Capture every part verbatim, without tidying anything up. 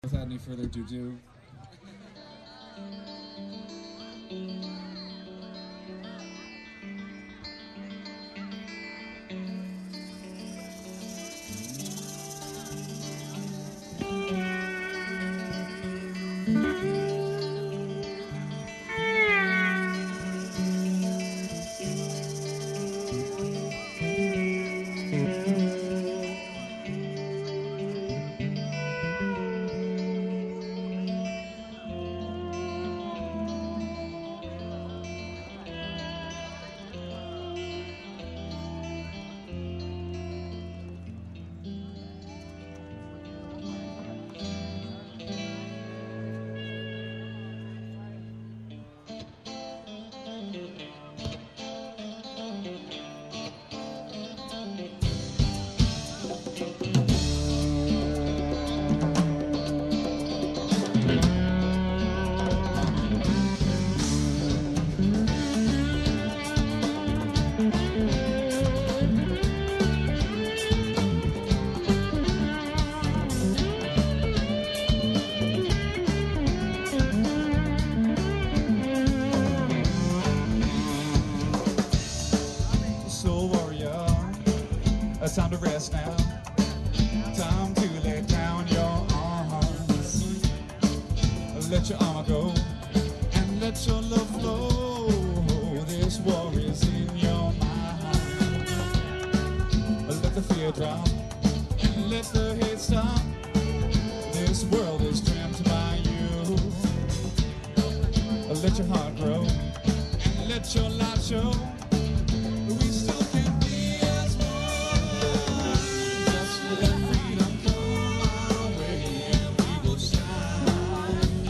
Without any further ado, soul warrior, it's time to rest now. Time to lay down your arms. Let your armor go and let your love flow. This war is in your mind. Let the fear drop and let the hate stop. This world is trimmed by you. Let your heart grow and let your light show. We still can be as one. Just let freedom come our way and we will shine.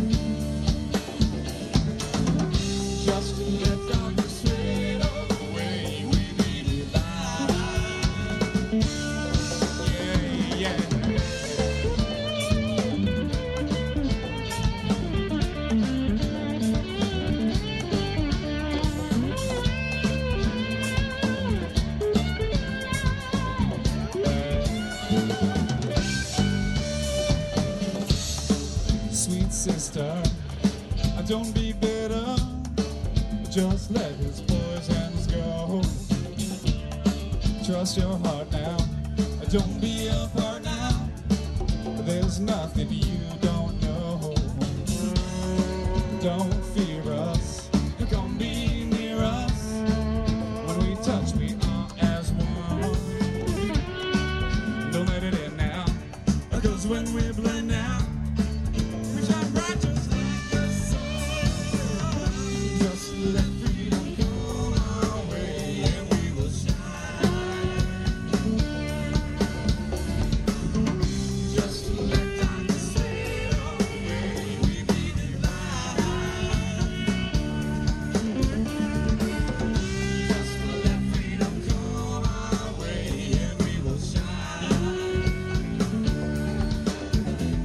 Just let darkness fade away, we need light. Yeah, yeah. Sweet sister, don't be bitter. Just let his poisons go. Trust your heart now. Don't be apart now. There's nothing you don't know. Don't fear us. Come be near us. When we touch, we are as one. Don't let it in now. Cause when we blend out, we shine bright just like the sun. Just let freedom come our way and we will shine. Just let darkness fade away, we need light. Just let freedom come our way and we will shine.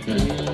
Okay.